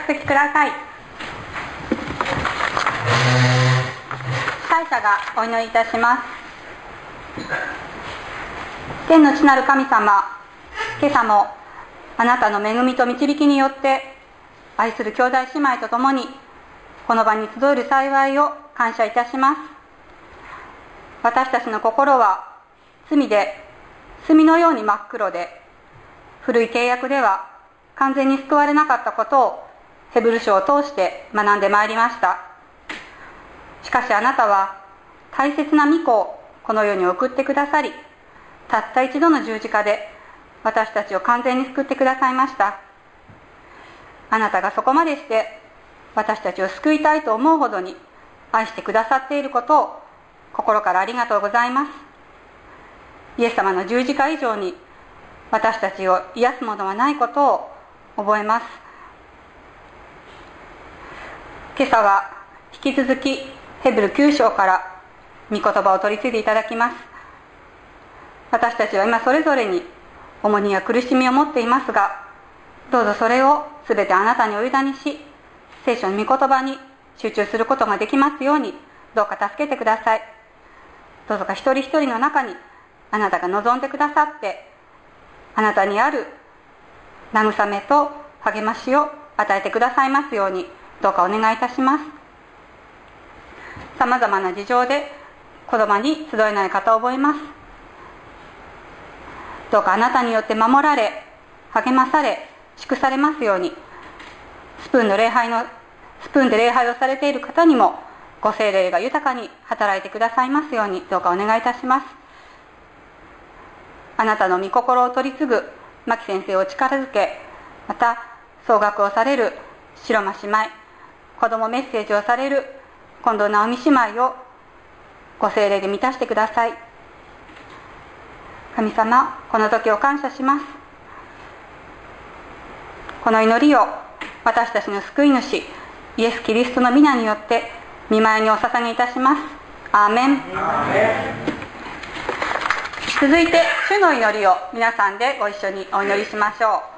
席ください。祭司がお祈りいたします。天の父なる神様、今朝もあなたの恵みと導きによって愛する兄弟姉妹と共にこの場に集える幸いを感謝いたします。私たちの心は罪で墨のように真っ黒で、古い契約では完全に救われなかったことをヘブル書を通して学んでまいりました。しかしあなたは大切な御子をこの世に送ってくださり、たった一度の十字架で私たちを完全に救ってくださいました。あなたがそこまでして私たちを救いたいと思うほどに愛してくださっていることを心からありがとうございます。イエス様の十字架以上に私たちを癒すものはないことを覚えます。今朝は引き続きヘブル9章から御言葉を取り継いでいただきます。私たちは今それぞれに重荷や苦しみを持っていますが、どうぞそれをすべてあなたにお委ねし、聖書の御言葉に集中することができますように、どうか助けてください。どうぞか一人一人の中にあなたが望んでくださって、あなたにある慰めと励ましを与えてくださいますように、どうかお願いいたします。さまざまな事情で子供に集えない方を覚えます。どうかあなたによって守られ、励まされ、祝されますように、スプーンで礼拝をされている方にもご聖霊が豊かに働いてくださいますように、どうかお願いいたします。あなたの御心を取り継ぐ牧先生を力づけ、また総学をされる白間姉妹、子どもメッセージをされる近藤直美姉妹をご聖霊で満たしてください。神様、この時を感謝します。この祈りを私たちの救い主イエス・キリストの皆によって御前にお捧げいたします。アーメン。 アーメン。 続いて主の祈りを皆さんでご一緒にお祈りしましょ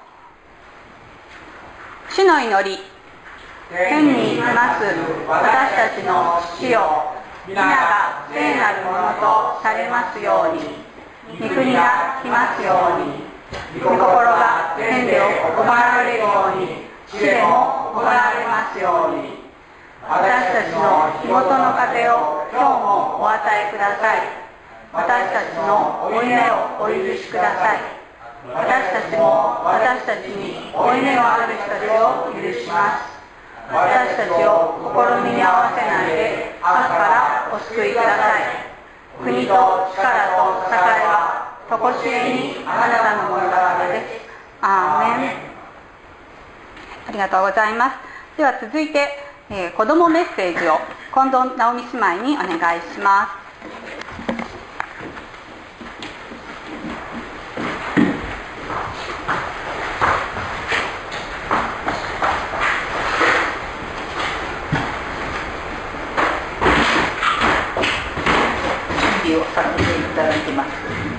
う。主の祈り。天にいます私たちの父よ、皆が聖なるものとされますように、御国が来ますように、御心が天で行われるように地でも行われますように。私たちの日ごとの糧を今日もお与えください。私たちの負い目をお許しください。私たちも私たちに負い目のある人たちを許します。私たちを試みに合わせないで悪からお救いください。国と力と栄えはとこしえにあなたのものだからです。アーメン。ありがとうございます。では続いて、子どもメッセージを近藤直美姉妹にお願いします。準備をさせていただきます。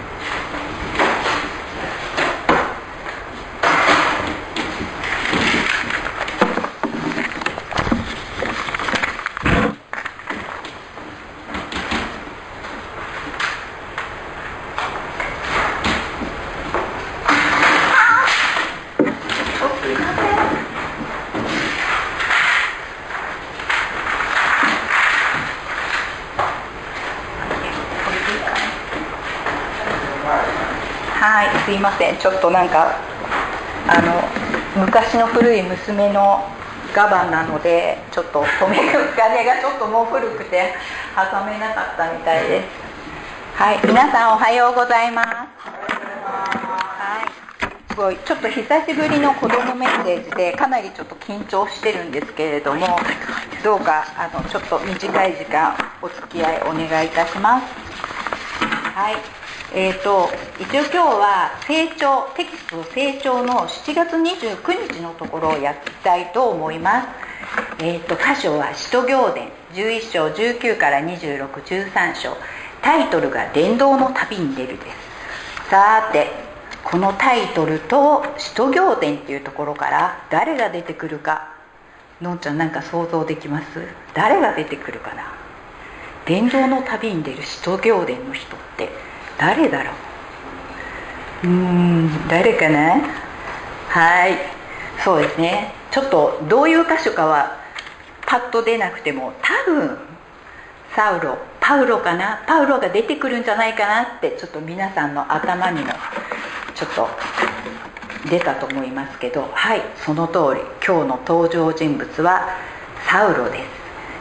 はい、すいません。ちょっとなんか昔の古い娘のガバンなので、ちょっと留め金がちょっともう古くて挟めなかったみたいです。はい、皆さんおはようございます。はい、すごいちょっと久しぶりの子どもメッセージでかなりちょっと緊張してるんですけれども、どうかちょっと短い時間お付き合いお願いいたします。はい。一応今日はテキスト成長の7月29日のところをやりたいと思います。箇所は使徒行伝11章19から26、13章。タイトルが伝道の旅に出るです。さて、このタイトルと使徒行伝っていうところから誰が出てくるかのんちゃんなんか想像できます？誰が出てくるかな？伝道の旅に出る使徒行伝の人って誰だろう？誰かな？はい、そうですね。ちょっとどういう箇所かはパッと出なくても、多分パウロかな？パウロが出てくるんじゃないかなって、ちょっと皆さんの頭にもちょっと出たと思いますけど、はい、その通り、今日の登場人物はサウロです。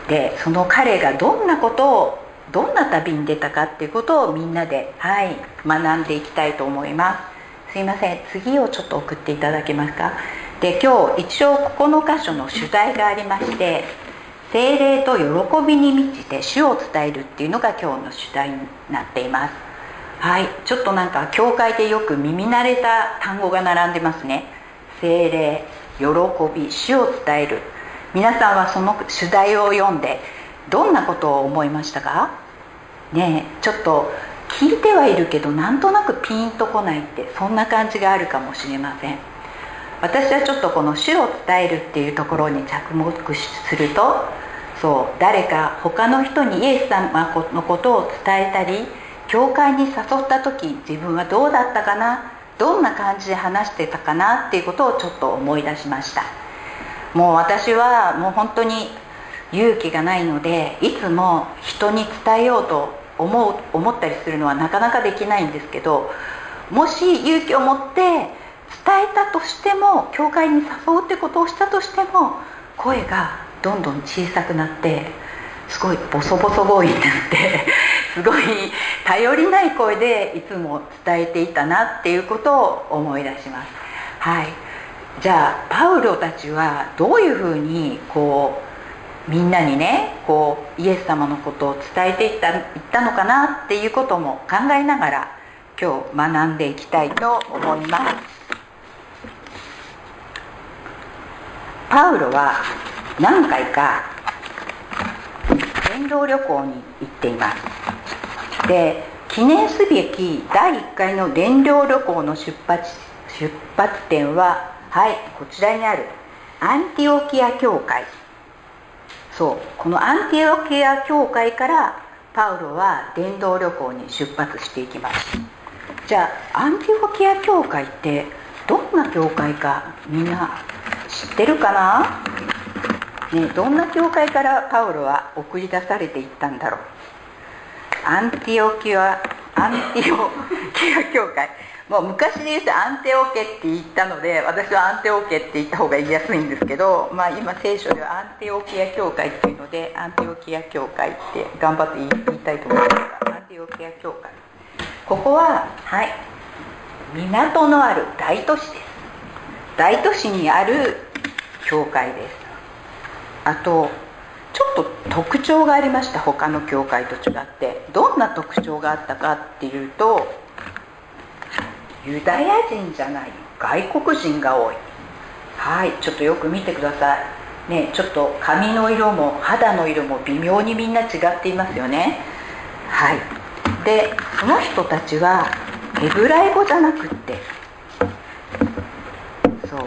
で、その彼がどんな旅に出たかっていうことをみんなで、はい、学んでいきたいと思います。すいません、次をちょっと送っていただけますか。で、今日一応ここの箇所の主題がありまして、聖霊と喜びに満ちて主を伝えるっていうのが今日の主題になっています。はい、ちょっとなんか教会でよく耳慣れた単語が並んでますね。聖霊、喜び、主を伝える。皆さんはその主題を読んでどんなことを思いましたかね？ちょっと聞いてはいるけどなんとなくピンとこないって、そんな感じがあるかもしれません。私はちょっとこの主を伝えるっていうところに着目すると、そう、誰か他の人にイエス様のことを伝えたり、教会に誘った時自分はどうだったかな、どんな感じで話してたかなっていうことをちょっと思い出しました。もう私はもう本当に勇気がないので、いつも人に伝えようと思ったりするのはなかなかできないんですけど、もし勇気を持って伝えたとしても、教会に誘うってことをしたとしても、声がどんどん小さくなって、すごいボソボソ声になってすごい頼りない声でいつも伝えていたなっていうことを思い出します。はい、じゃあパウロたちはどういうふうにみんなにねイエス様のことを伝えていったのかなっていうことも考えながら今日学んでいきたいと思います。パウロは何回か伝道旅行に行っています。で、記念すべき第1回の伝道旅行の出発点は、はい、こちらにあるアンティオキア教会。そう、このアンティオキア教会からパウロは伝道旅行に出発していきます。じゃあアンティオキア教会ってどんな教会かみんな知ってるかな？ね、どんな教会からパウロは送り出されていったんだろう。アンティオキア教会、もう昔で言うとアンテオケって言ったので、私はアンテオケって言った方が言いやすいんですけど、今聖書ではアンテオキア教会っていうので、アンテオキア教会って頑張って言いたいと思いますが、アンテオキア教会、ここは、はい、港のある大都市です。大都市にある教会です。あとちょっと特徴がありました。他の教会と違って。どんな特徴があったかっていうと、ユダヤ人じゃない外国人が多い。はい、ちょっとよく見てくださいね。ちょっと髪の色も肌の色も微妙にみんな違っていますよね。はい、でその人たちはヘブライ語じゃなくって、そう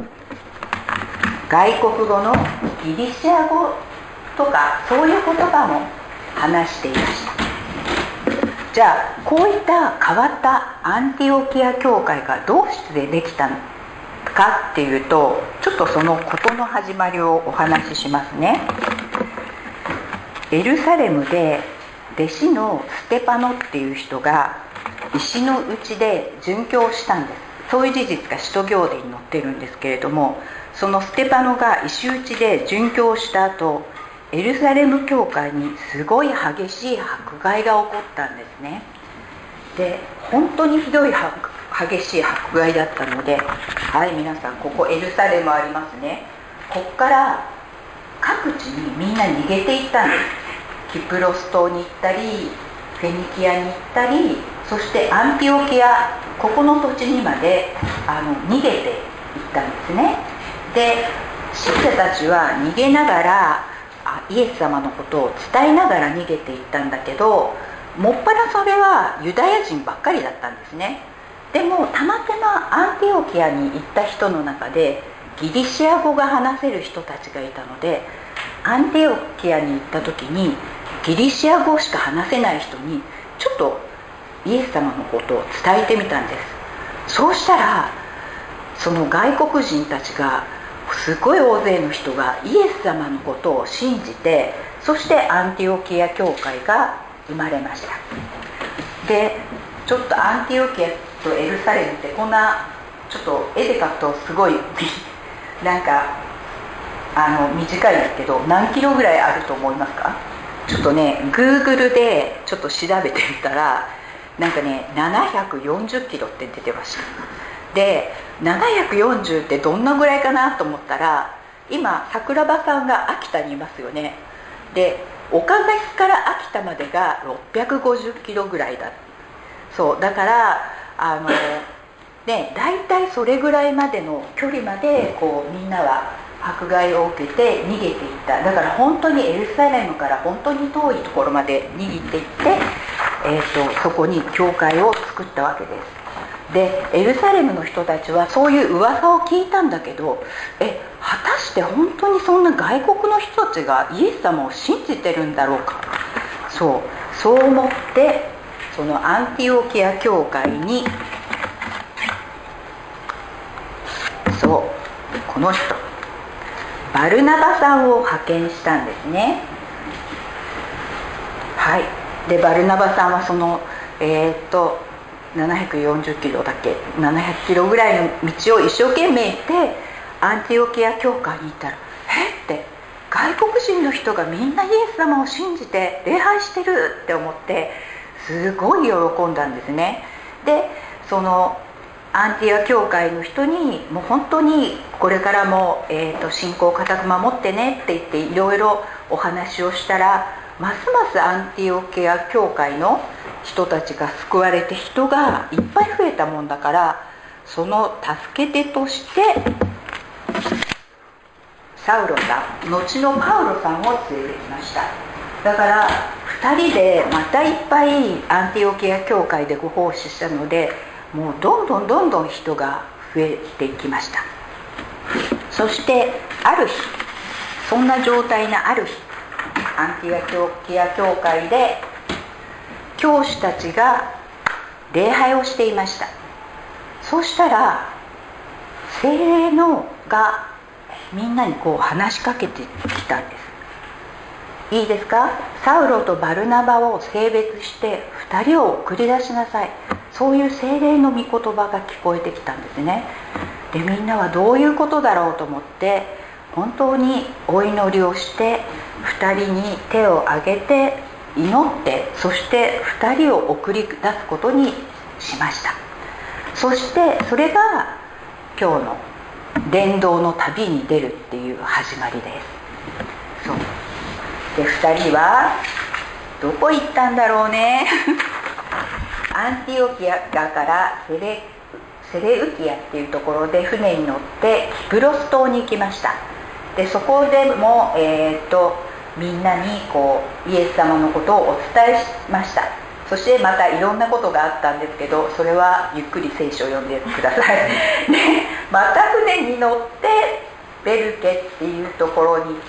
外国語のギリシア語とかそういう言葉も話していました。じゃあこういった変わったアンティオキア教会がどうしてできたのかっていうと、ちょっとその事の始まりをお話ししますね。エルサレムで弟子のステパノっていう人が石の内で殉教したんです。そういう事実が使徒行伝に載ってるんですけれども、そのステパノが石打ちで殉教した後、エルサレム教会にすごい激しい迫害が起こったんですね。で、本当にひどい激しい迫害だったので、はい、皆さんここエルサレムありますね。ここから各地にみんな逃げていったんです。キプロス島に行ったり、フェニキアに行ったり、そしてアンティオキア、ここの土地にまで逃げていったんですね。で、信者たちは逃げながらイエス様のことを伝えながら逃げていったんだけど、もっぱらそれはユダヤ人ばっかりだったんですね。でもたまたまアンティオキアに行った人の中でギリシア語が話せる人たちがいたので、アンティオキアに行った時にギリシア語しか話せない人にちょっとイエス様のことを伝えてみたんです。そうしたらその外国人たちが、すごい大勢の人がイエス様のことを信じて、そしてアンティオキア教会が生まれました。でちょっとアンティオキアとエルサレムってこんな、ちょっと絵で描くとすごいなんか短いですけど、何キロぐらいあると思いますか？ちょっとね Google でちょっと調べてみたら、なんかね740キロって出てました。で740ってどんなぐらいかなと思ったら、今桜庭さんが秋田にいますよね。で岡崎から秋田までが650キロぐらいだ。そうだからね、だいたいそれぐらいまでの距離までこうみんなは迫害を受けて逃げていった。だから本当にエルサレムから本当に遠いところまで逃げていって、そこに教会を作ったわけです。でエルサレムの人たちはそういう噂を聞いたんだけど、果たして本当にそんな外国の人たちがイエス様を信じてるんだろうか。そう思って、そのアンティオキア教会に、この人バルナバさんを派遣したんですね。はい。でバルナバさんはその740キロだっけ、700キロぐらいの道を一生懸命行ってアンティオキア教会に行ったら、って外国人の人がみんなイエス様を信じて礼拝してるって思って、すごい喜んだんですね。でそのアンティア教会の人に、もう本当にこれからも、信仰を固く守ってねって言っていろいろお話をしたら、ますますアンティオキア教会の人たちが救われて、人がいっぱい増えたもんだから、その助け手としてサウロさん、後のパウロさんを連れてきました。だから2人でまたいっぱいアンティオキア教会でご奉仕したので、もうどんどん人が増えていきました。そしてある日、そんな状態のある日、アンティオキア教会で教師たちが礼拝をしていました。そうしたら聖霊がみんなにこう話しかけてきたんです。いいですか？サウロとバルナバを性別して2人を送り出しなさい。そういう聖霊の御言葉が聞こえてきたんですね。でみんなはどういうことだろうと思って、本当にお祈りをして2人に手を挙げて祈って、そして2人を送り出すことにしました。そしてそれが今日の伝道の旅に出るっていう始まりです。そうで2人はどこ行ったんだろうねアンティオキアからセレウキアっていうところで船に乗ってキプロス島に行きました。でそこでも、みんなにこうイエス様のことをお伝えしました。そしてまたいろんなことがあったんですけど、それはゆっくり聖書を読んでくださいでまた船に乗ってベルケっていうところに行って、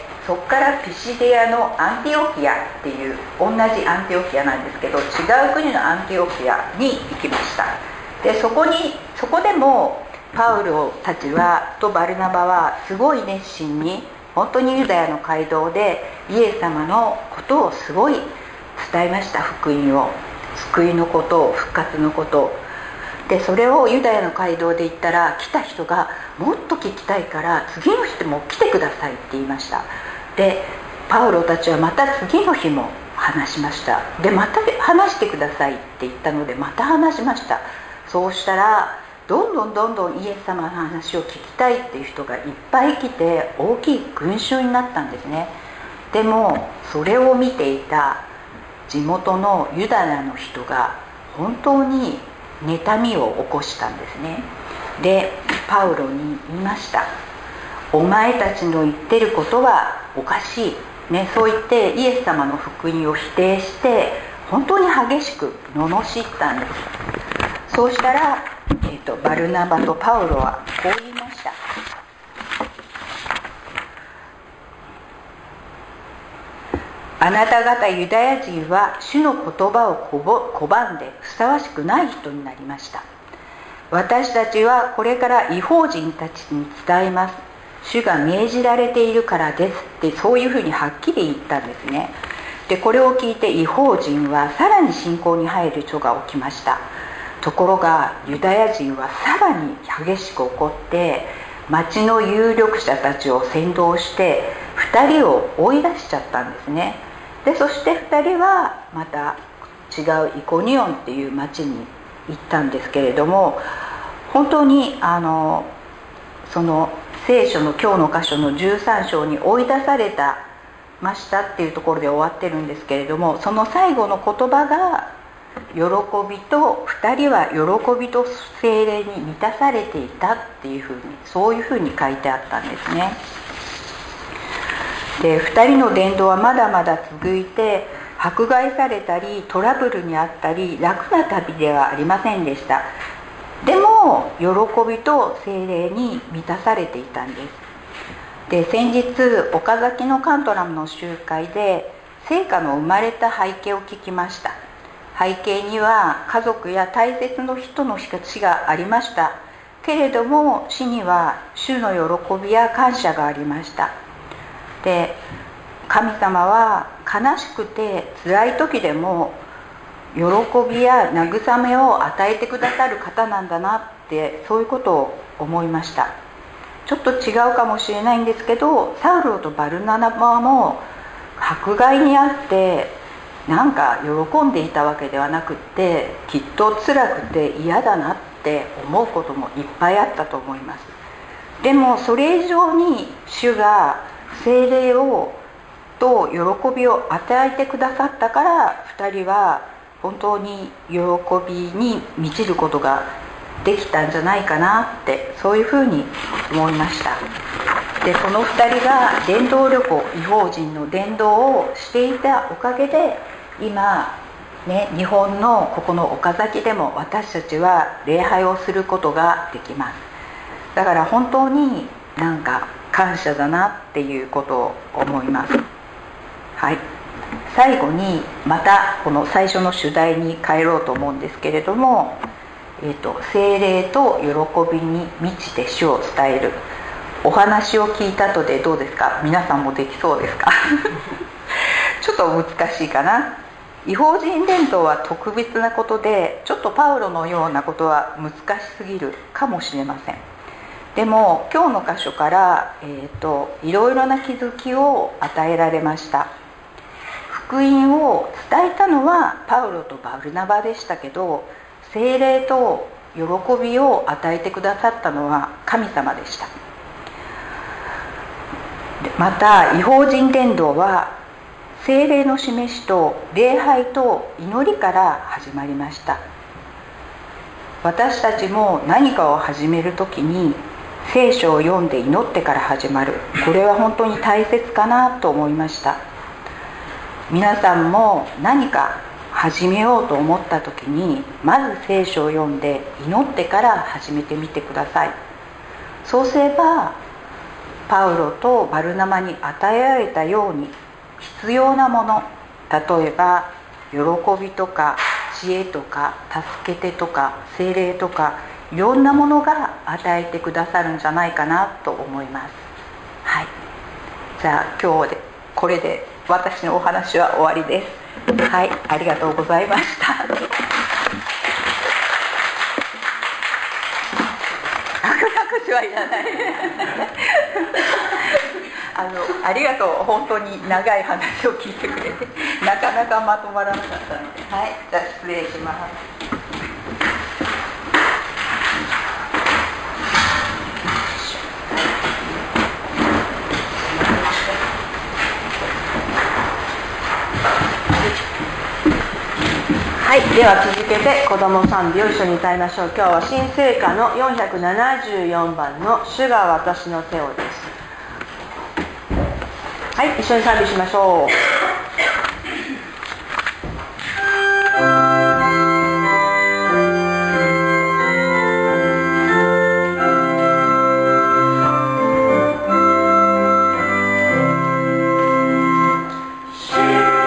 そこからピシデアのアンティオキアっていう、同じアンティオキアなんですけど違う国のアンティオキアに行きました。でそこでもパウロたちとバルナバはすごい熱心に、本当にユダヤの街道でイエス様のことをすごい伝えました。福音を、救いのことを、復活のことを。でそれをユダヤの街道で言ったら、来た人がもっと聞きたいから次の日も来てくださいって言いました。でパウロたちはまた次の日も話しました。でまた話してくださいって言ったのでまた話しました。そうしたらどんどんイエス様の話を聞きたいっていう人がいっぱい来て、大きい群衆になったんですね。でもそれを見ていた地元のユダヤの人が本当に妬みを起こしたんですね。でパウロに言いました。お前たちの言ってることはおかしい、ね、そう言ってイエス様の福音を否定して本当に激しく罵ったんです。そうしたら、バルナバとパウロはこう言いました。 あなた方ユダヤ人は主の言葉を拒んでふさわしくない人になりました。私たちはこれから異邦人たちに伝えます。主が命じられているからですって、そういうふうにはっきり言ったんですね。でこれを聞いて異邦人はさらに信仰に入る書が起きました。ところがユダヤ人はさらに激しく怒って町の有力者たちを扇動して2人を追い出しちゃったんですね。でそして2人はまた違うイコニオンっていう町に行ったんですけれども、本当にその聖書の今日の箇所の13章に追い出されたましたっていうところで終わってるんですけれども、その最後の言葉が喜びと2人は喜びと聖霊に満たされていたっていうふうに、そういうふうに書いてあったんですね。で2人の伝道はまだまだ続いて、迫害されたりトラブルにあったり楽な旅ではありませんでした。でも喜びと聖霊に満たされていたんです。で先日岡崎のカントラムの集会で聖歌の生まれた背景を聞きました。背景には家族や大切な人の死がありましたけれども、死には主の喜びや感謝がありました。で神様は悲しくて辛い時でも喜びや慰めを与えてくださる方なんだなって、そういうことを思いました。ちょっと違うかもしれないんですけど、サウロとバルナバも迫害にあってなんか喜んでいたわけではなくって、きっと辛くて嫌だなって思うこともいっぱいあったと思います。でもそれ以上に主が聖霊をと喜びを与えてくださったから、2人は本当に喜びに満ちることができたんじゃないかなって、そういうふうに思いました。でこの2人が伝道旅行、異邦人の伝道をしていたおかげで今ね、日本のここの岡崎でも私たちは礼拝をすることができます。だから本当になんか感謝だなっていうことを思います。はい、最後にまたこの最初の主題に帰ろうと思うんですけれども、聖霊と喜びに満ちて主を伝えるお話を聞いた後でどうですか？皆さんもできそうですか？ちょっと難しいかな。異邦人伝道は特別なことで、ちょっとパウロのようなことは難しすぎるかもしれません。でも今日の箇所から、いろいろな気づきを与えられました。福音を伝えたのはパウロとバルナバでしたけど、聖霊と喜びを与えてくださったのは神様でした。また異邦人伝道は聖霊の示しと礼拝と祈りから始まりました。私たちも何かを始めるときに聖書を読んで祈ってから始まる、これは本当に大切かなと思いました。皆さんも何か始めようと思ったときにまず聖書を読んで祈ってから始めてみてください。そうすればパウロとバルナバに与えられたように必要なもの、例えば喜びとか知恵とか助けてとか聖霊とかいろんなものが与えてくださるんじゃないかなと思います。はい、じゃあ今日でこれで私のお話は終わりです。はい、ありがとうございました。拍手はいらないありがとう。本当に長い話を聞いてくれてなかなかまとまらなかったので、はい、じゃあ失礼します。 はい、では続けて子供賛美を一緒に歌いましょう。今日は新聖歌の474番の主が私の手をです。はい、一緒に賛美しましょう。主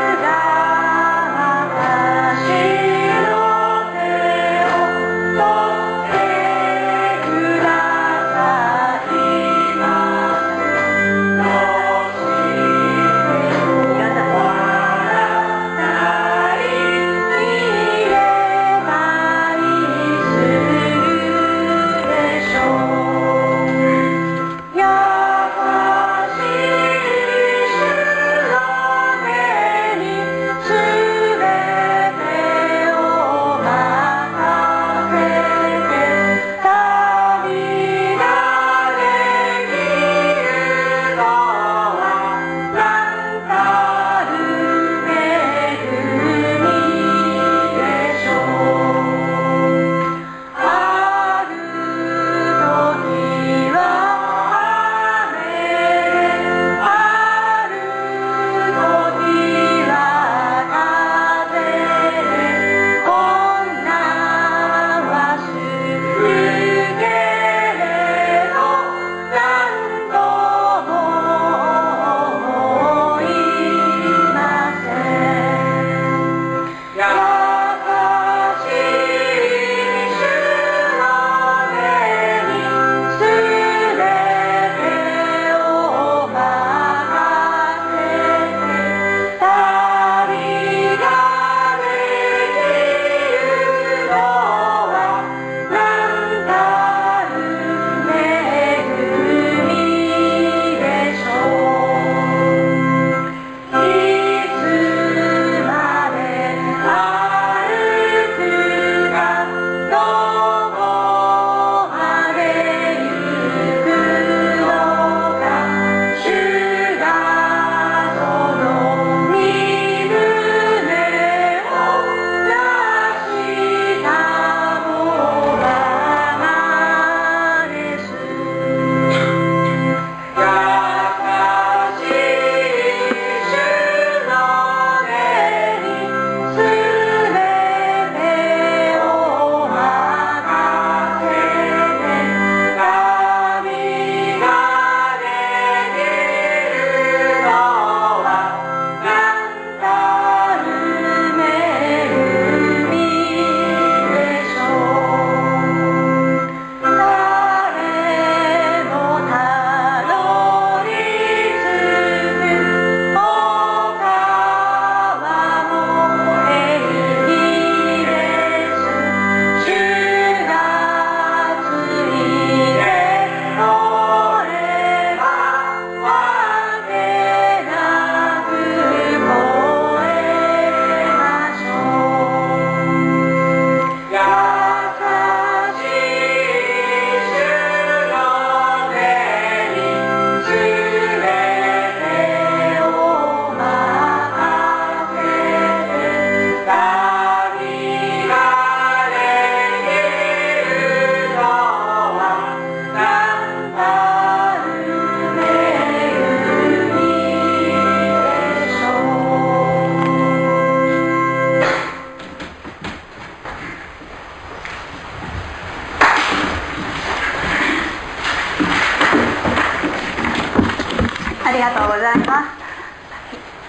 りがとうございます。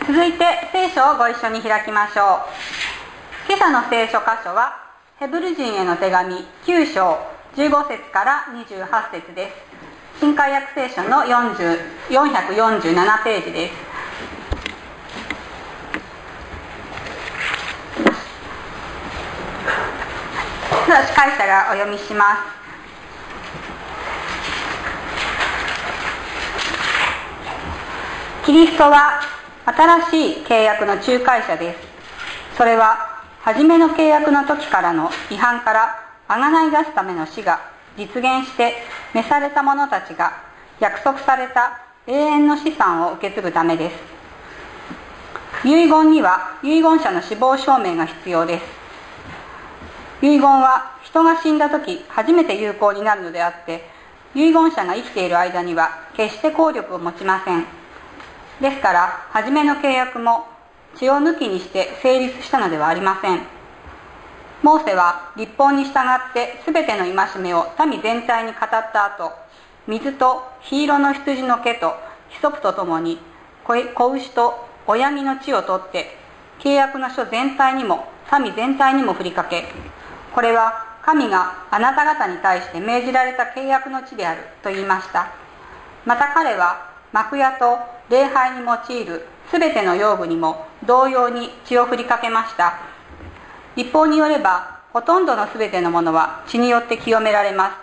続いて聖書をご一緒に開きましょう。今朝の聖書箇所はヘブル人への手紙9章15節から28節です。新海約聖書の447ページです。では司会者がお読みします。キリストは新しい契約の仲介者です。それは初めの契約の時からの違反から贖い出すための死が実現して召された者たちが約束された永遠の資産を受け継ぐためです。遺言には遺言者の死亡証明が必要です。遺言は人が死んだ時初めて有効になるのであって、遺言者が生きている間には決して効力を持ちません。ですから初めの契約も血を抜きにして成立したのではありません。モーセは律法に従ってすべての戒めを民全体に語った後、水と緋色の羊の毛とヒソプとともに子牛と親木の血を取って契約の書全体にも民全体にも振りかけ、これは神があなた方に対して命じられた契約の地であると言いました。また彼は幕屋と礼拝に用いるすべての用具にも同様に血を振りかけました。律法によればほとんどのすべてのものは血によって清められます。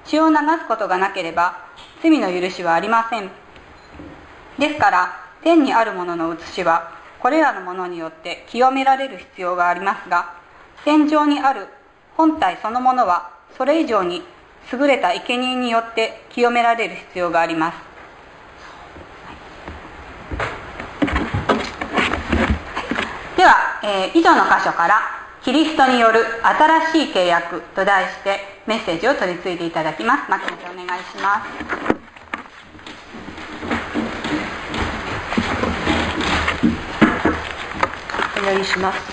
血を流すことがなければ罪の許しはありません。ですから天にあるものの写しはこれらのものによって清められる必要がありますが、天上にある本体そのものはそれ以上に優れた生贄によって清められる必要があります。では、以上の箇所からキリストによる新しい契約と題してメッセージを取り次いでいただきます。牧野さんお願いします。 お祈りします。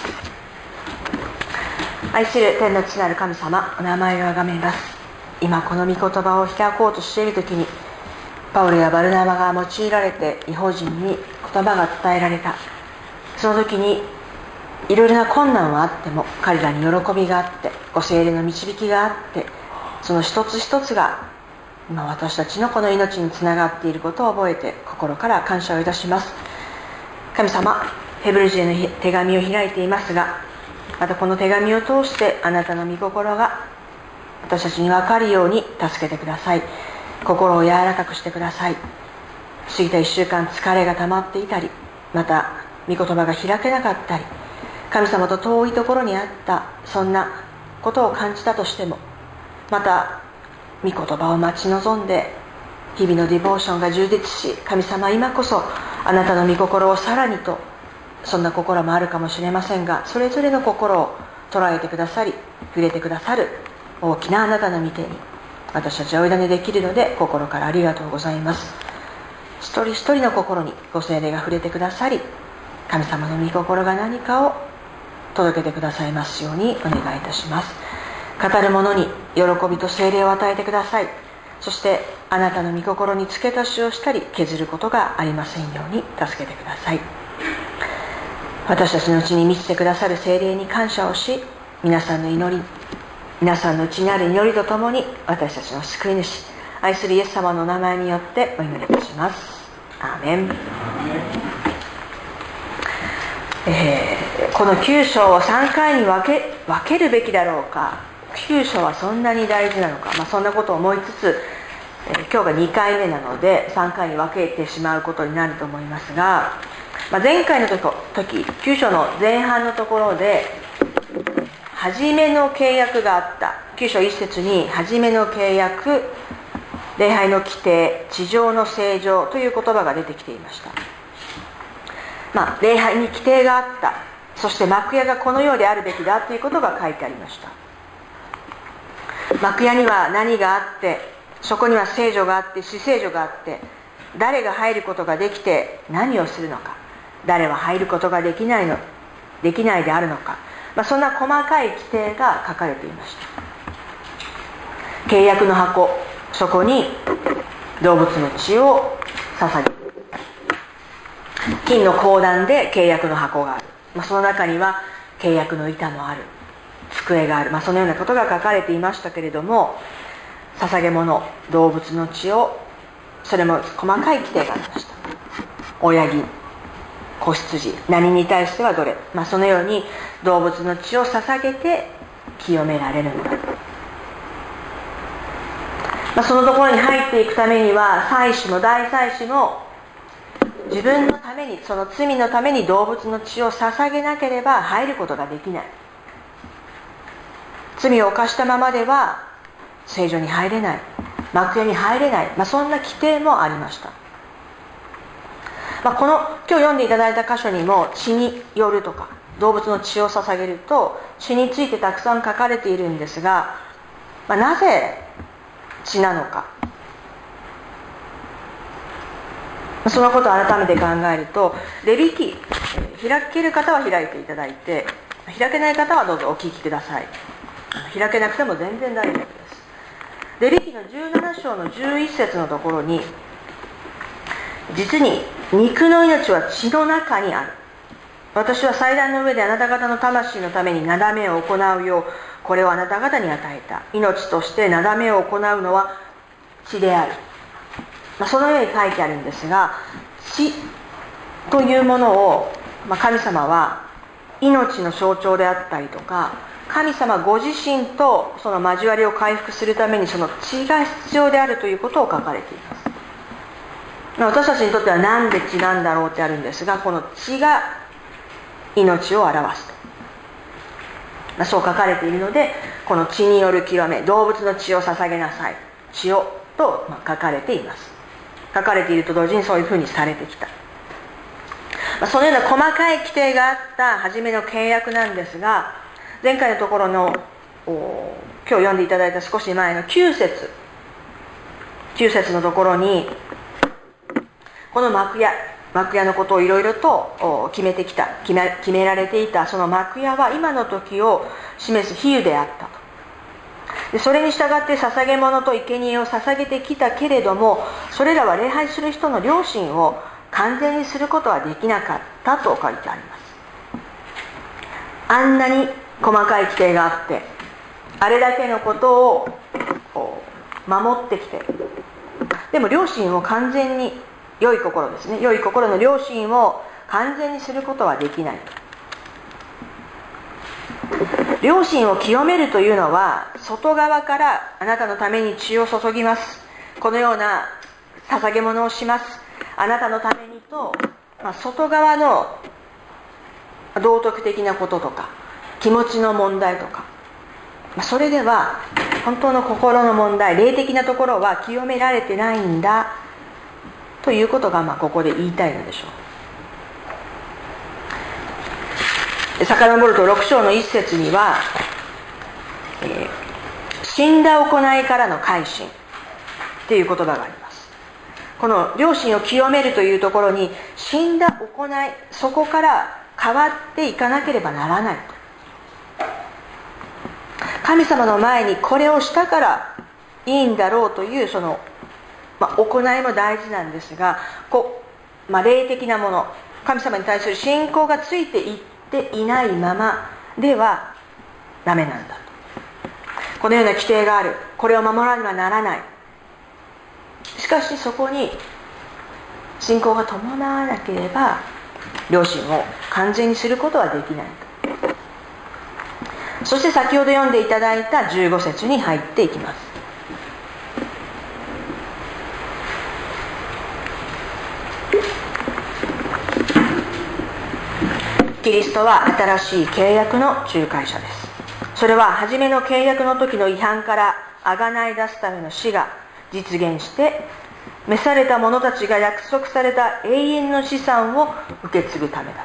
愛する天の父なる神様、お名前をあがめます。今この御言葉を開こうとしているときに、パウロやバルナバが用いられて異邦人に言葉が伝えられた。その時にいろいろな困難はあっても彼らに喜びがあって、ご聖霊の導きがあって、その一つ一つが今私たちのこの命につながっていることを覚えて心から感謝をいたします。神様、ヘブル人への手紙を開いていますが、またこの手紙を通してあなたの御心が私たちに分かるように助けてください。心を柔らかくしてください。過ぎた1週間疲れが溜まっていたり、また御言葉が開けなかったり、神様と遠いところにあったそんなことを感じたとしても、また御言葉を待ち望んで日々のディボーションが充実し、神様今こそあなたの御心をさらにと、そんな心もあるかもしれませんが、それぞれの心を捉えてくださり触れてくださる大きなあなたの御手に私たちはお委ねできるので、心からありがとうございます。一人一人の心にご聖霊が触れてくださり、神様の御心が何かを届けてくださいますようにお願いいたします。語る者に喜びと聖霊を与えてください。そしてあなたの御心に付け足しをしたり削ることがありませんように助けてください。私たちのうちに満ちてくださる聖霊に感謝をし、皆さんのうちにある祈りとともに私たちの救い主、愛するイエス様の名前によってお祈りいたします。アーメン。この9章を3回に分けるべきだろうか、9章はそんなに大事なのか、そんなことを思いつつ、今日が2回目なので3回に分けてしまうことになると思いますが、前回の時9章の前半のところで初めの契約があった。9章1節に初めの契約、礼拝の規定、地上の正常という言葉が出てきていました。礼拝に規定があった。そして幕屋がこのようであるべきだということが書いてありました。幕屋には何があって、そこには聖女があって至聖女があって、誰が入ることができて何をするのか、誰は入ることができないであるのか、そんな細かい規定が書かれていました。契約の箱、そこに動物の血を捧げる。 金の講談で契約の箱がある、その中には契約の板もある、机がある、そのようなことが書かれていましたけれども、捧げ物、動物の血を、それも細かい規定がありました。親木、子羊、何に対してはどれ、そのように動物の血を捧げて清められるのだ。そのところに入っていくためには、祭司も大祭司も自分のために、その罪のために動物の血を捧げなければ入ることができない。罪を犯したままでは聖所に入れない、幕屋に入れない、そんな規定もありました。この今日読んでいただいた箇所にも、血によるとか動物の血を捧げると血についてたくさん書かれているんですが、なぜ血なのか、そのことを改めて考えると、レビ記、開ける方は開いていただいて、開けない方はどうぞお聞きください。開けなくても全然大丈夫です。レビ記の17章の11節のところに、実に肉の命は血の中にある。私は祭壇の上であなた方の魂のためになだめを行うよう、これをあなた方に与えた。命としてなだめを行うのは血である。そのように書いてあるんですが、血というものを、神様は命の象徴であったりとか、神様ご自身とその交わりを回復するためにその血が必要であるということを書かれています。私たちにとってはなんで血なんだろうってあるんですが、この血が命を表すと、そう書かれているので、この血による清め、動物の血を捧げなさい、血をと書かれています。書かれていると同時にそういうふうにされてきた。そのような細かい規定があった初めの契約なんですが、前回のところの今日読んでいただいた少し前の9節のところに、この幕屋のことをいろいろと決められていたその幕屋は今の時を示す比喩であったと。でそれに従って捧げ物と生贄を捧げてきたけれども、それらは礼拝する人の良心を完全にすることはできなかったと書いてあります。あんなに細かい規定があって、あれだけのことを守ってきて、でも良心を完全に、良い心ですね、良い心の良心を完全にすることはできない。良心を清めるというのは、外側からあなたのために血を注ぎます、このような捧げ物をします、あなたのためにと、外側の道徳的なこととか気持ちの問題とか、それでは本当の心の問題、霊的なところは清められてないんだということがここで言いたいのでしょう。遡ると6章の1節には、死んだ行いからの改心という言葉があります。この良心を清めるというところに、死んだ行い、そこから変わっていかなければならないと。神様の前にこれをしたからいいんだろうというその、行いも大事なんですが、霊的なもの、神様に対する信仰がついていっていないままではダメなんだと。このような規定がある、これを守らねばならない。しかしそこに信仰が伴わなければ良心を完全にすることはできないと。そして先ほど読んでいただいた15節に入っていきます。キリストは新しい契約の仲介者です。それは初めの契約の時の違反から贖い出すための死が実現して、召された者たちが約束された永遠の資産を受け継ぐためだ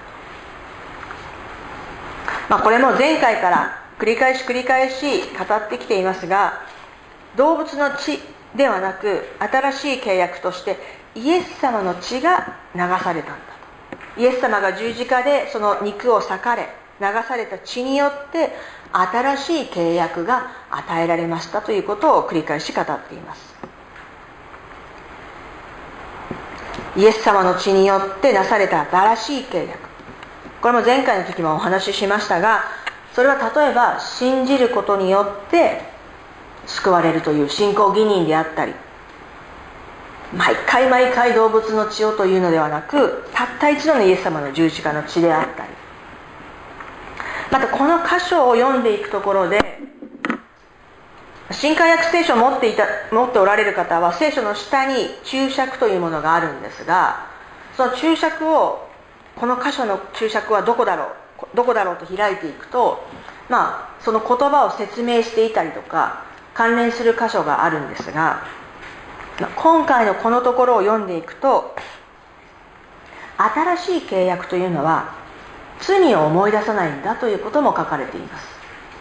と。これも前回から繰り返し語ってきていますが、動物の血ではなく新しい契約としてイエス様の血が流されたんだと。イエス様が十字架でその肉を裂かれ流された血によって新しい契約が与えられましたということを繰り返し語っています。 イエス様の血によってなされた新しい契約、これも前回の時もお話ししましたが、それは例えば信じることによって救われるという信仰義人であったり、毎回毎回動物の血をというのではなく、たった一度のイエス様の十字架の血であったり、またこの箇所を読んでいくところで、新海訳聖書を持っておられる方は聖書の下に注釈というものがあるんですが、その注釈を、この箇所の注釈はどこだろうと開いていくと、その言葉を説明していたりとか関連する箇所があるんですが、今回のこのところを読んでいくと、新しい契約というのは罪を思い出さないんだということも書かれています。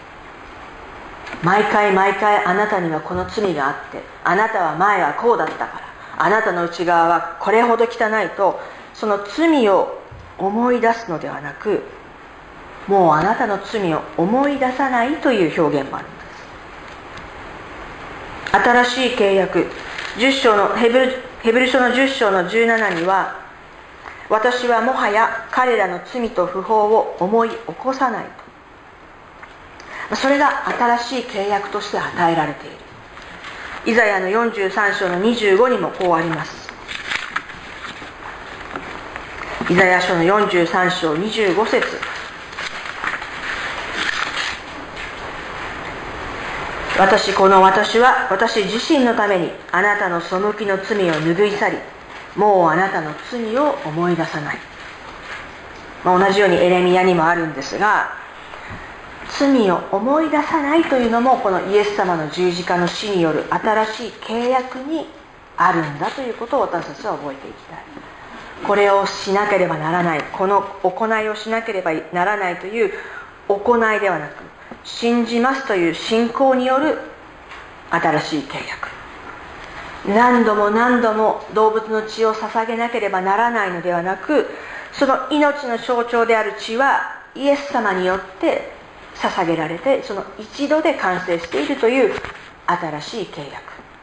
毎回毎回あなたにはこの罪があって、あなたは前はこうだったから、あなたの内側はこれほど汚いと、その罪を思い出すのではなく、もうあなたの罪を思い出さないという表現もあるんです。新しい契約10章のヘブル書の10章の17には、私はもはや彼らの罪と不法を思い起こさないと、それが新しい契約として与えられている。イザヤの43章の25にもこうあります。イザヤ書の43章25節、私は私自身のためにあなたの背きの罪を拭い去り、もうあなたの罪を思い出さない。同じようにエレミヤにもあるんですが、罪を思い出さないというのもこのイエス様の十字架の死による新しい契約にあるんだということを私たちは覚えていきたい。これをしなければならない、この行いをしなければならないという行いではなく、信じますという信仰による新しい契約。何度も何度も動物の血を捧げなければならないのではなく、その命の象徴である血はイエス様によって捧げられて、その一度で完成しているという新しい契約。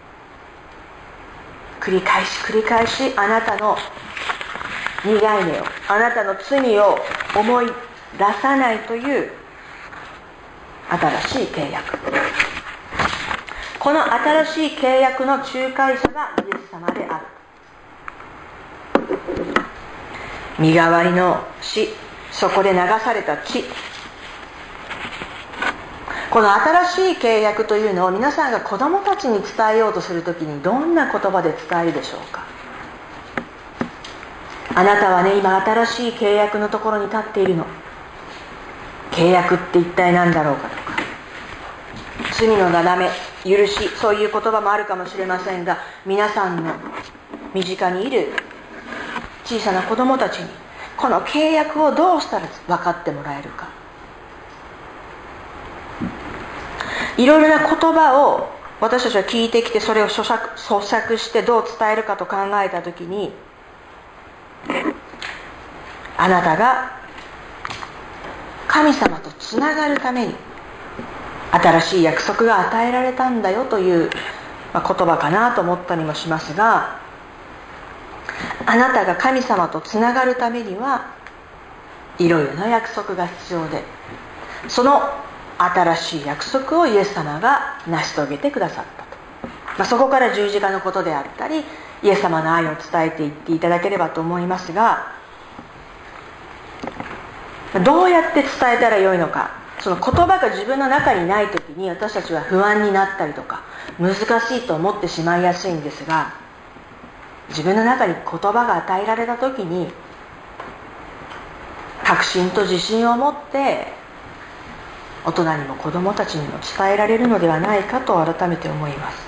繰り返し繰り返しあなたの苦い目を、あなたの罪を思い出さないという新しい契約。この新しい契約の仲介者がイエス様である。身代わりの死、そこで流された血、この新しい契約というのを皆さんが子供たちに伝えようとするときにどんな言葉で伝えるでしょうか。あなたはね、今新しい契約のところに立っているの。契約って一体何だろうかとか、罪のなだめ、許し、そういう言葉もあるかもしれませんが、皆さんの身近にいる小さな子供たちにこの契約をどうしたら分かってもらえるか、いろいろな言葉を私たちは聞いてきて、それを咀嚼してどう伝えるかと考えたときに、あなたが神様とつながるために新しい約束が与えられたんだよという、言葉かなと思ったりもしますが、あなたが神様とつながるためにはいろいろな約束が必要で、その新しい約束をイエス様が成し遂げてくださったと、そこから十字架のことであったりイエス様の愛を伝えていっていただければと思いますが、どうやって伝えたらよいのか、その言葉が自分の中にないときに私たちは不安になったりとか難しいと思ってしまいやすいんですが、自分の中に言葉が与えられたときに確信と自信を持って大人にも子供たちにも伝えられるのではないかと改めて思います。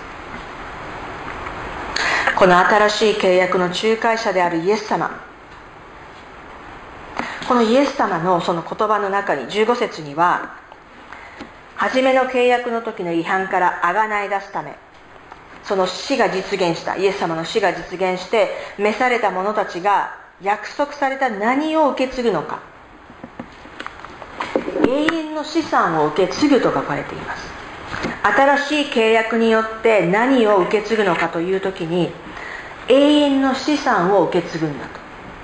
この新しい契約の仲介者であるイエス様、このイエス様のその言葉の中に15節には、初めの契約の時の違反から贖い出すため、その死が実現した、イエス様の死が実現して召された者たちが約束された何を受け継ぐのか、永遠の資産を受け継ぐと書かれています。新しい契約によって何を受け継ぐのかというときに、 永遠の資産を受け継ぐんだと。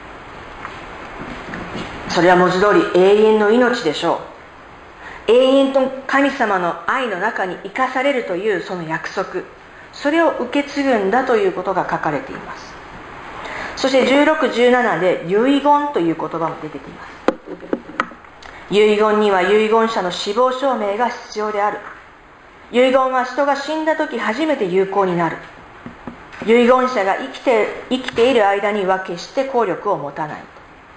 それは文字通り永遠の命でしょう。永遠と神様の愛の中に生かされるというその約束、それを受け継ぐんだということが書かれています。そして16、17で遺言という言葉も出てきます。遺言には遺言者の死亡証明が必要である。遺言は人が死んだ時初めて有効になる。遺言者が生きている間には決して効力を持たない。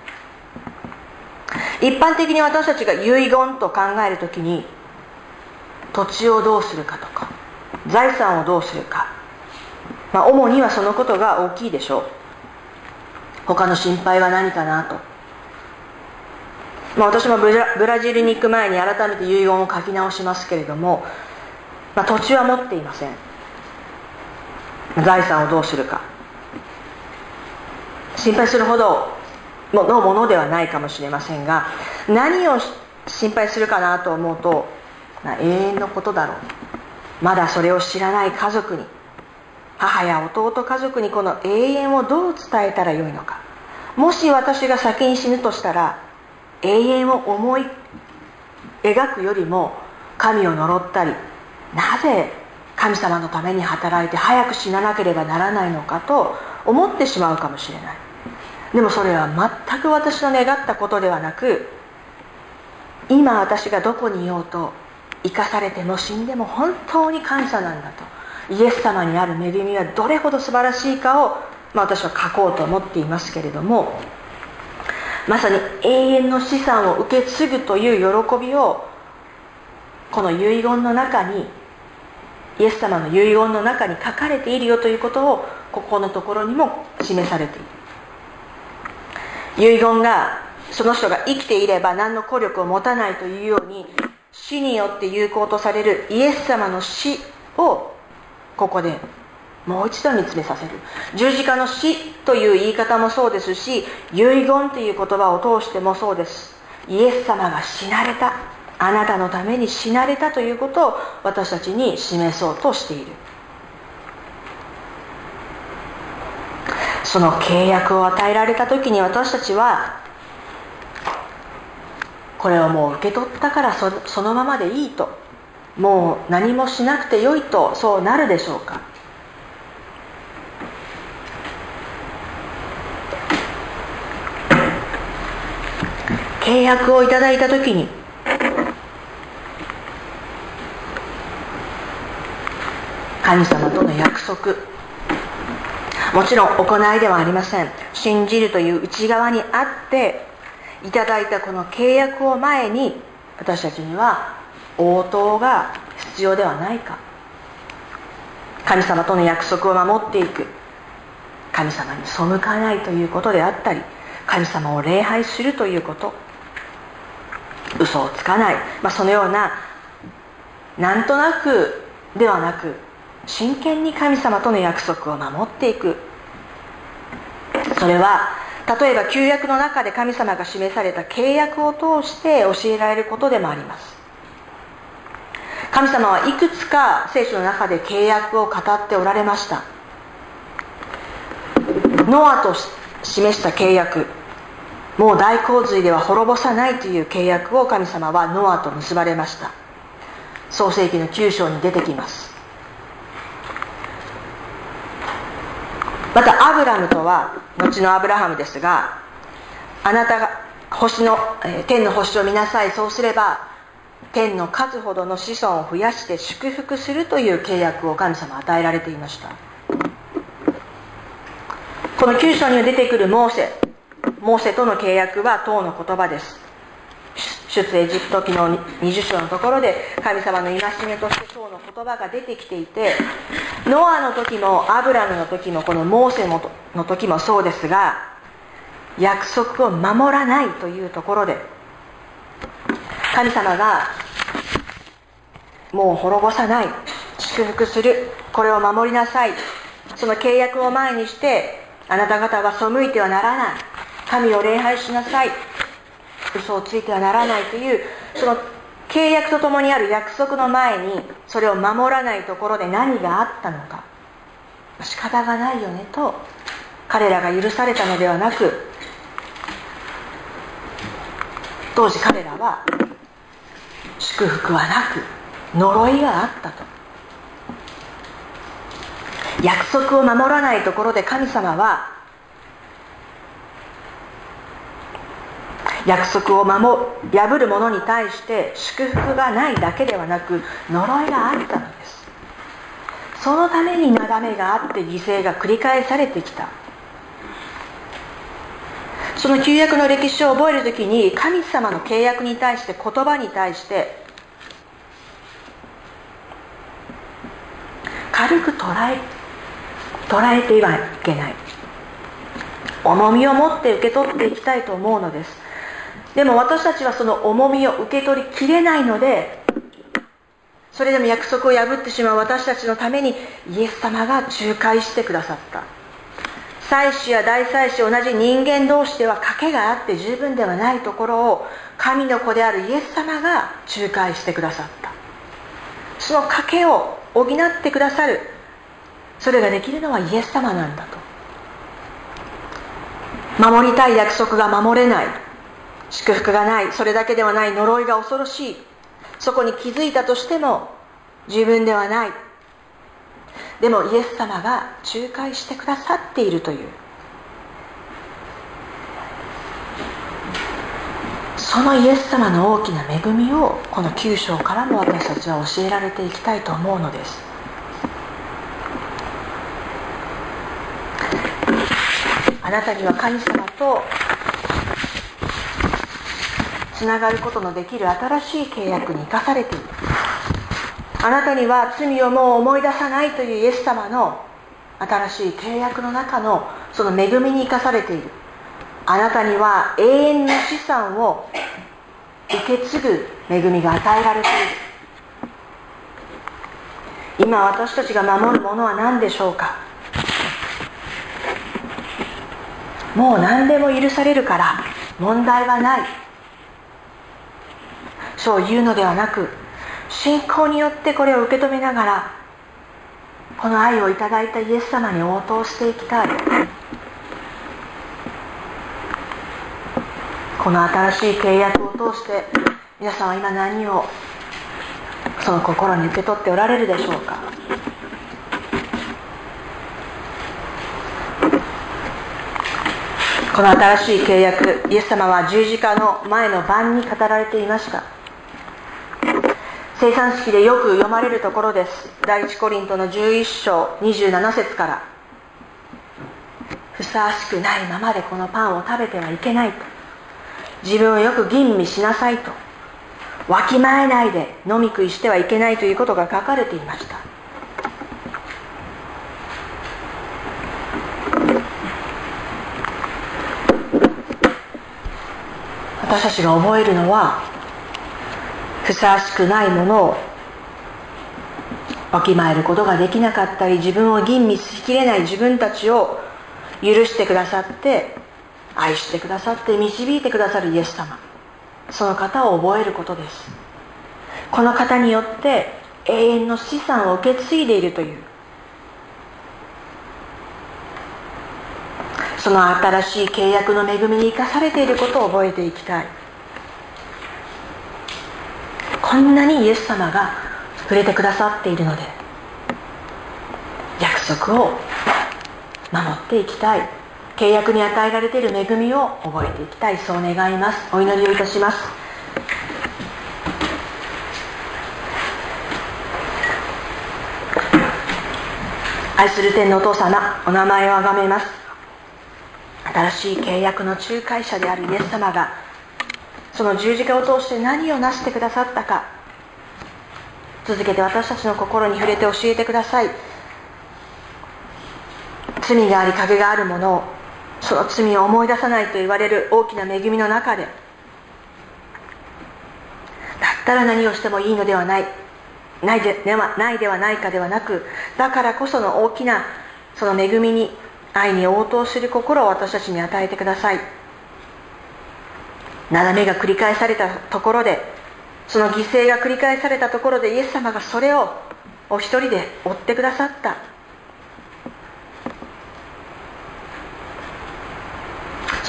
一般的に私たちが遺言と考えるときに、土地をどうするかとか財産をどうするか、主にはそのことが大きいでしょう。他の心配は何かなと。私もブラジルに行く前に改めて遺言を書き直しますけれども、土地は持っていません。財産をどうするか心配するほどのものではないかもしれませんが、何を心配するかなと思うと、永遠のことだろう。まだそれを知らない家族に、母や弟家族にこの永遠をどう伝えたらよいのか。もし私が先に死ぬとしたら、永遠を思い描くよりも神を呪ったり、なぜ神様のために働いて早く死ななければならないのかと思ってしまうかもしれない。でもそれは全く私の願ったことではなく、今私がどこにいようと生かされても死んでも本当に感謝なんだと。イエス様にある恵みはどれほど素晴らしいかを、私は書こうと思っていますけれども、まさに永遠の資産を受け継ぐという喜びをこの遺言の中に、イエス様の遺言の中に書かれているよということをここのところにも示されている。遺言がその人が生きていれば何の効力を持たないというように、死によって有効とされるイエス様の死をここでもう一度見つめさせる。十字架の死という言い方もそうですし、遺言という言葉を通してもそうです。イエス様が死なれた、あなたのために死なれたということを私たちに示そうとしている。その契約を与えられた時に私たちは、これをもう受け取ったからそのままでいいと、もう何もしなくてよいと、そうなるでしょうか。契約をいただいたときに、神様との約束、もちろん行いではありません。信じるという内側にあっていただいたこの契約を前に、私たちには応答が必要ではないか。神様との約束を守っていく、神様に背かないということであったり、神様を礼拝するということ、嘘をつかない、そのようななんとなくではなく、真剣に神様との約束を守っていく。それは例えば旧約の中で神様が示された契約を通して教えられることでもあります。神様はいくつか聖書の中で契約を語っておられました。ノアと示した契約、もう大洪水では滅ぼさないという契約を神様はノアと結ばれました。創世記の9章に出てきます。またアブラムとは後のアブラハムですが、あなたが天の星を見なさい、そうすれば天の数ほどの子孫を増やして祝福するという契約を神様は与えられていました。この9章に出てくるモーセとの契約は党の言葉です。出エジプト記の20章のところで神様の戒めとして党の言葉が出てきていて、ノアの時もアブラムの時もこのモーセの時もそうですが、約束を守らないというところで神様がもう滅ぼさない、祝福する、これを守りなさい、その契約を前にしてあなた方は背いてはならない、神を礼拝しなさい、嘘をついてはならないという、その契約とともにある約束の前にそれを守らないところで何があったのか。 仕方がないよねと彼らが許されたのではなく、当時彼らは祝福はなく呪いがあったと。約束を守らないところで神様は約束を破る者に対して祝福がないだけではなく呪いがあったのです。そのためになだめがあって犠牲が繰り返されてきた。その旧約の歴史を覚えるときに神様の契約に対して言葉に対して軽く捉えてはいけない。重みを持って受け取っていきたいと思うのです。でも私たちはその重みを受け取りきれないので、それでも約束を破ってしまう私たちのためにイエス様が仲介してくださった。祭司や大祭司、同じ人間同士では賭けがあって十分ではないところを神の子であるイエス様が仲介してくださった。その賭けを補ってくださる、それができるのはイエス様なんだと。守りたい約束が守れない、祝福がない、それだけではない、呪いが恐ろしい、そこに気づいたとしても十分ではない。でもイエス様が仲介してくださっているという、そのイエス様の大きな恵みをこの9章からも私たちは教えられていきたいと思うのです。あなたには神様とつながることのできる新しい契約に生かされている。あなたには罪をもう思い出さないというイエス様の新しい契約の中のその恵みに生かされている。あなたには永遠の資産を受け継ぐ恵みが与えられている。今私たちが守るものは何でしょうか。もう何でも許されるから問題はない、そういうのではなく、信仰によってこれを受け止めながら、この愛をいただいたイエス様に応答していきたい。この新しい契約を通して皆さんは今何をその心に受け取っておられるでしょうか。この新しい契約、イエス様は十字架の前の晩に語られていました。聖餐式でよく読まれるところです。第一コリントの11章27節から、ふさわしくないままでこのパンを食べてはいけないと、自分をよく吟味しなさいと、わきまえないで飲み食いしてはいけないということが書かれていました。私たちが覚えるのは、ふさわしくないものをわきまえることができなかったり、自分を吟味しきれない自分たちを許してくださって、愛してくださって導いてくださるイエス様、その方を覚えることです。この方によって永遠の資産を受け継いでいるという、その新しい契約の恵みに生かされていることを覚えていきたい。こんなにイエス様が触れてくださっているので、約束を守っていきたい。契約に与えられている恵みを覚えていきたい、そう願います。お祈りをいたします。愛する天のお父様、お名前をあがめます。新しい契約の仲介者であるイエス様が、その十字架を通して何をなしてくださったか、続けて私たちの心に触れて教えてください。罪があり影があるものを、その罪を思い出さないと言われる大きな恵みの中で、だったら何をしてもいいのではないではないかではなく、だからこその大きなその恵みに、愛に応答する心を私たちに与えてください。なだめが繰り返されたところで、その犠牲が繰り返されたところで、イエス様がそれをお一人で追ってくださった。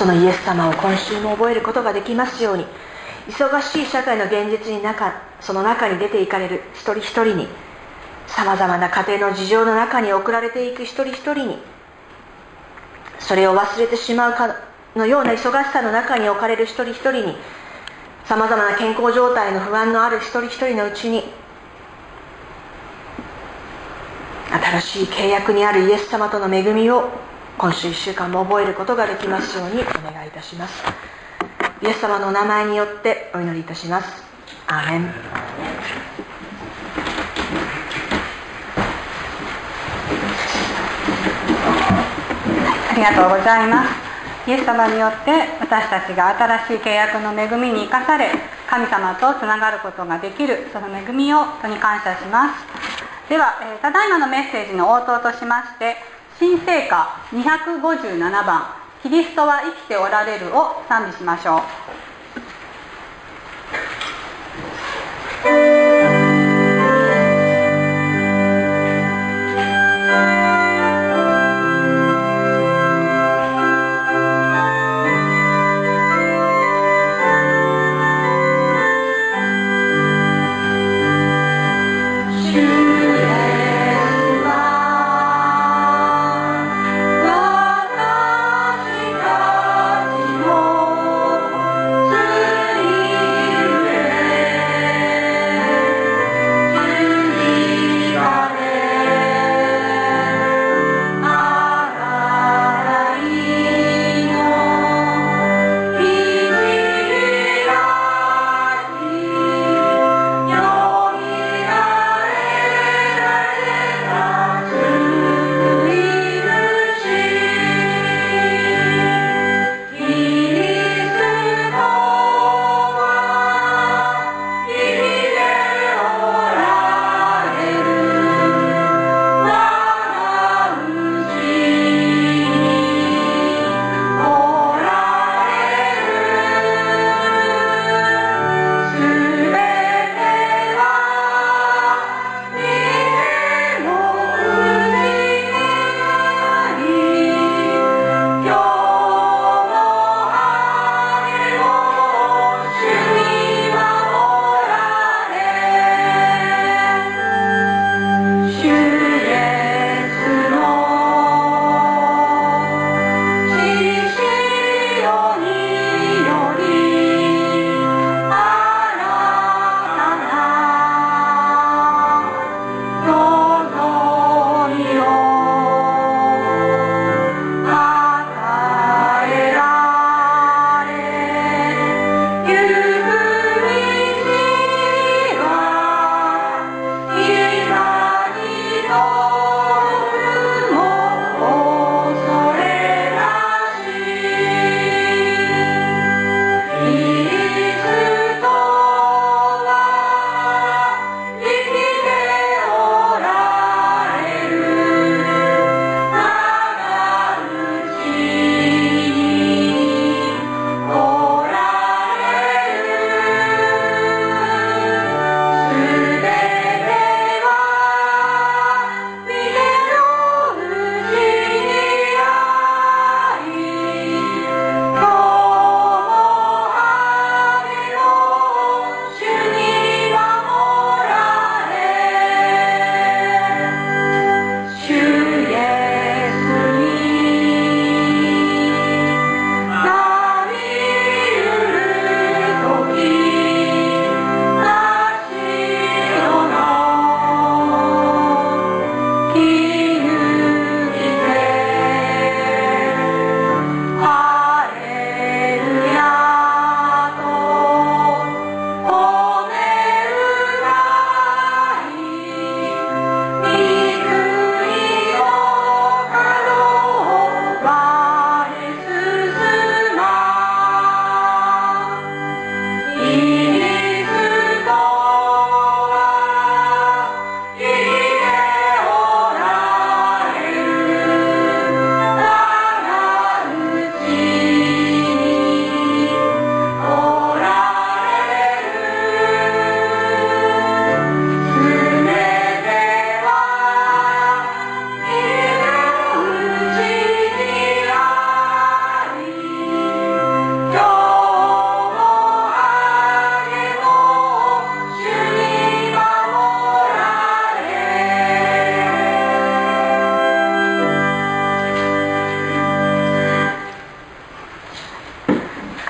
そのイエス様を今週も覚えることができますように、忙しい社会の現実にその中に出ていかれる一人一人に、さまざまな家庭の事情の中に送られていく一人一人に、それを忘れてしまうかのような忙しさの中に置かれる一人一人に、さまざまな健康状態の不安のある一人一人のうちに、新しい契約にあるイエス様との恵みを今週1週間も覚えることができますようにお願いいたします。イエス様のお名前によってお祈りいたします。アーメン。 ありがとうございます。イエス様によって私たちが新しい契約の恵みに生かされ、神様とつながることができる、その恵みを本当に感謝します。では、ただいまのメッセージの応答としまして、新聖歌257番、キリストは生きておられるを賛美しましょう。 私たちの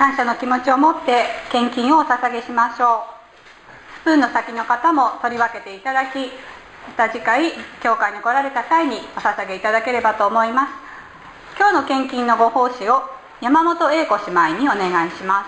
感謝の気持ちを持って献金をお捧げしましょう。スプーンの先の方も取り分けていただき、また次回教会に来られた際にお捧げいただければと思います。今日の献金のご奉仕を山本英子姉妹にお願いします。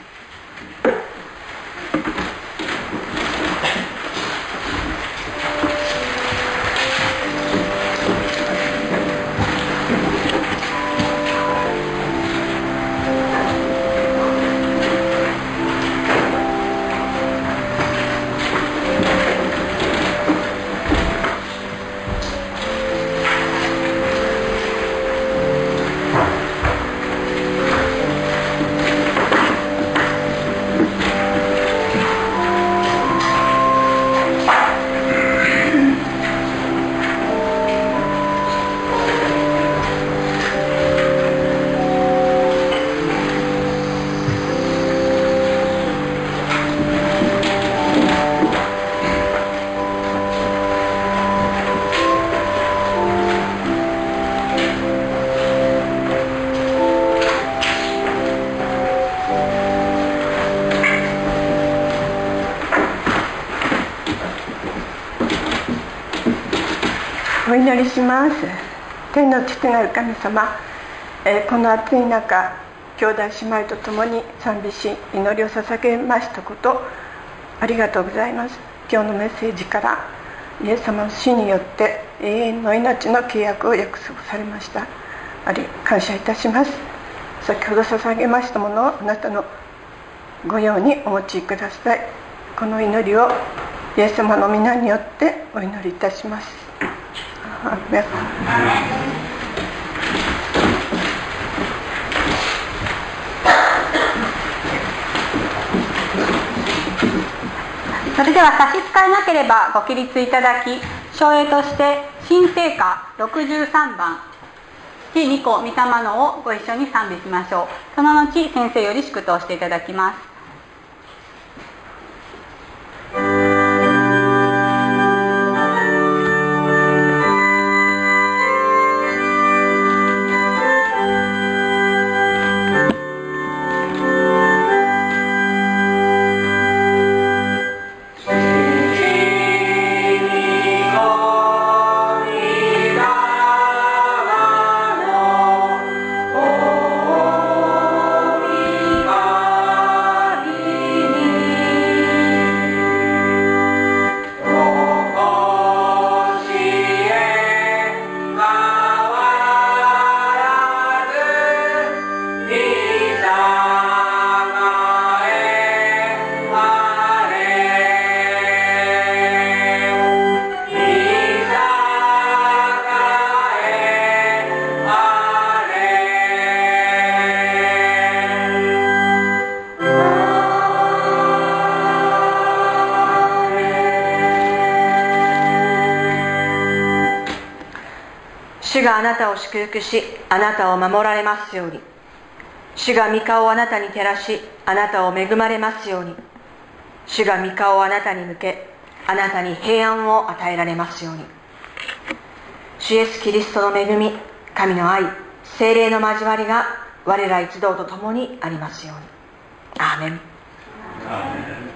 お祈りします。天の父なる神様、この暑い中、兄弟姉妹と共に賛美し祈りを捧げましたことありがとうございます。今日のメッセージからイエス様の死によって永遠の命の契約を約束されました。感謝いたします。先ほど捧げましたものをあなたのご用にお持ちください。この祈りをイエス様の皆によってお祈りいたします。アーメン。 それでは差し支えなければご起立いただき、唱詠として新聖歌63番父御子御霊のをご一緒に賛美しましょう。その後先生より祝祷していただきます。 主があなたを祝福し、あなたを守られますように。主が御顔をあなたに照らし、あなたを恵まれますように。主が御顔をあなたに向け、あなたに平安を与えられますように。主イエスキリストの恵み、神の愛、聖霊の交わりが我ら一同と共にありますように。アーメン。